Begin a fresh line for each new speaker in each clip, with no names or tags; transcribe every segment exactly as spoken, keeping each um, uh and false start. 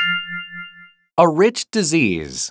A rich disease.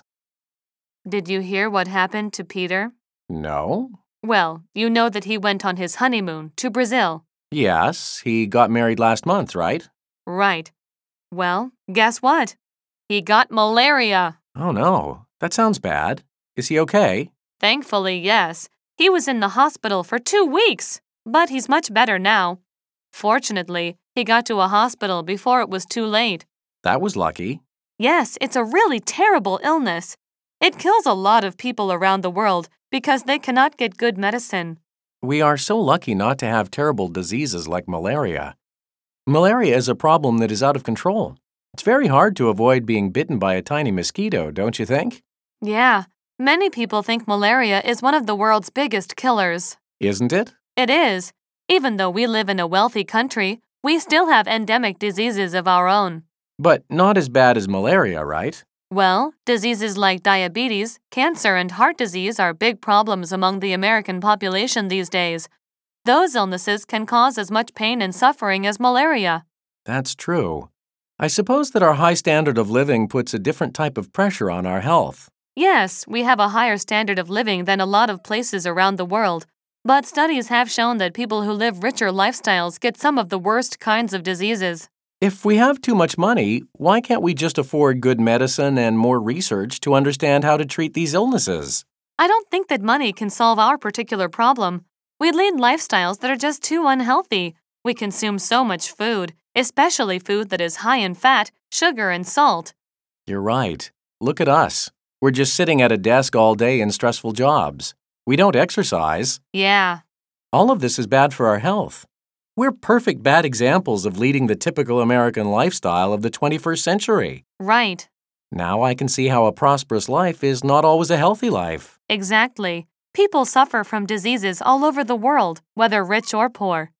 Did you hear what happened to Peter?
No.
Well, you know that he went on his honeymoon to Brazil.
Yes, he got married last month, right?
Right. Well, guess what? He got malaria.
Oh no, that sounds bad. Is he okay?
Thankfully, yes. He was in the hospital for two weeks, but he's much better now. Fortunately, he got to a hospital before it was too late.
That was lucky.
Yes, it's a really terrible illness. It kills a lot of people around the world because they cannot get good medicine.
We are so lucky not to have terrible diseases like malaria. Malaria is a problem that is out of control. It's very hard to avoid being bitten by a tiny mosquito, don't you think?
Yeah, many people think malaria is one of the world's biggest killers.
Isn't it?
It is. Even though we live in a wealthy country, we still have endemic diseases of our own.
But not as bad as malaria, right?
Well, diseases like diabetes, cancer, and heart disease are big problems among the American population these days. Those illnesses can cause as much pain and suffering as malaria.
That's true. I suppose that our high standard of living puts a different type of pressure on our health.
Yes, we have a higher standard of living than a lot of places around the world. But studies have shown that people who live richer lifestyles get some of the worst kinds of diseases.
If we have too much money, why can't we just afford good medicine and more research to understand how to treat these illnesses?
I don't think that money can solve our particular problem. We lead lifestyles that are just too unhealthy. We consume so much food, especially food that is high in fat, sugar, and salt.
You're right. Look at us. We're just sitting at a desk all day in stressful jobs. We don't exercise.
Yeah.
All of this is bad for our health. We're perfect bad examples of leading the typical American lifestyle of the twenty-first century.
Right.
Now I can see how a prosperous life is not always a healthy life.
Exactly. People suffer from diseases all over the world, whether rich or poor.